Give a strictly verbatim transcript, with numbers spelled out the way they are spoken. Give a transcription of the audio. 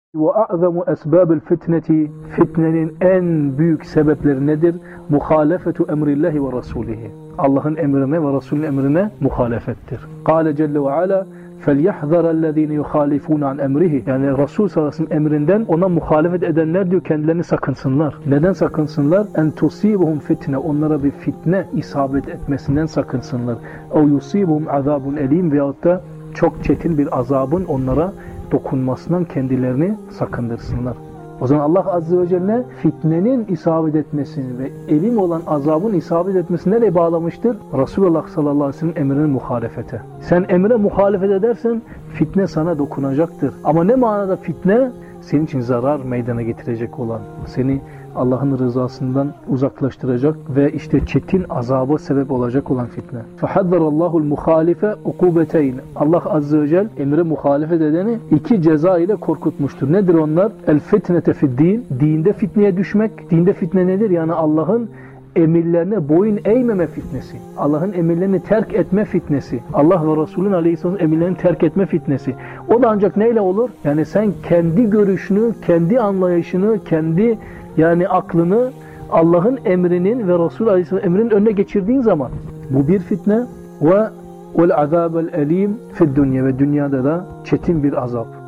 Ve a'zamu esbabil fitneti, fitnenin en büyük sebepleri nedir? Muhalefetu emrillahi ve rasulihi. Allah'ın emrine ve Resulün emrine muhalefettir. Kâle Celle ve Ala فَلْيَحْذَرَ الَّذ۪ينَ يُخَالِفُونَ عَنْ emrihi. Yani Resul sallallahu aleyhi ve sellem emrinden ona muhalefet edenler diyor kendilerini sakınsınlar. Neden sakınsınlar? En tusibuhum fitne. Onlara bir fitne isabet etmesinden sakınsınlar. O yusibuhum azabun elim veyahut da çok çetin bir azabın onlara dokunmasından kendilerini sakındırsınlar. O zaman Allah Azze ve Celle fitnenin isabet etmesini ve elim olan azabın isabet etmesini nereye bağlamıştır? Resulullah sallallahu aleyhi ve sellem emrinin muhalefete. Sen emre muhalefet edersen fitne sana dokunacaktır. Ama ne manada fitne? Senin için zarar meydana getirecek olan, seni Allah'ın rızasından uzaklaştıracak ve işte çetin azaba sebep olacak olan fitne. فَحَذَّرَ اللّٰهُ الْمُخَالِفَ اُقُوبَتَيْنِ. Allah Azze ve Celle emre muhalefet edeni iki ceza ile korkutmuştur. Nedir onlar? El-fitnete fid-din. Dinde fitneye düşmek. Dinde fitne nedir? Yani Allah'ın emirlerine boyun eğmeme fitnesi. Allah'ın emirlerini terk etme fitnesi. Allah ve Resulün aleyhisselam emirlerini terk etme fitnesi. O da ancak neyle olur? Yani sen kendi görüşünü, kendi anlayışını, kendi yani aklını Allah'ın emrinin ve Resul aleyhisselam emrinin önüne geçirdiğin zaman bu bir fitne ve vel azabel elim fid dünya ve dünyada da çetin bir azap.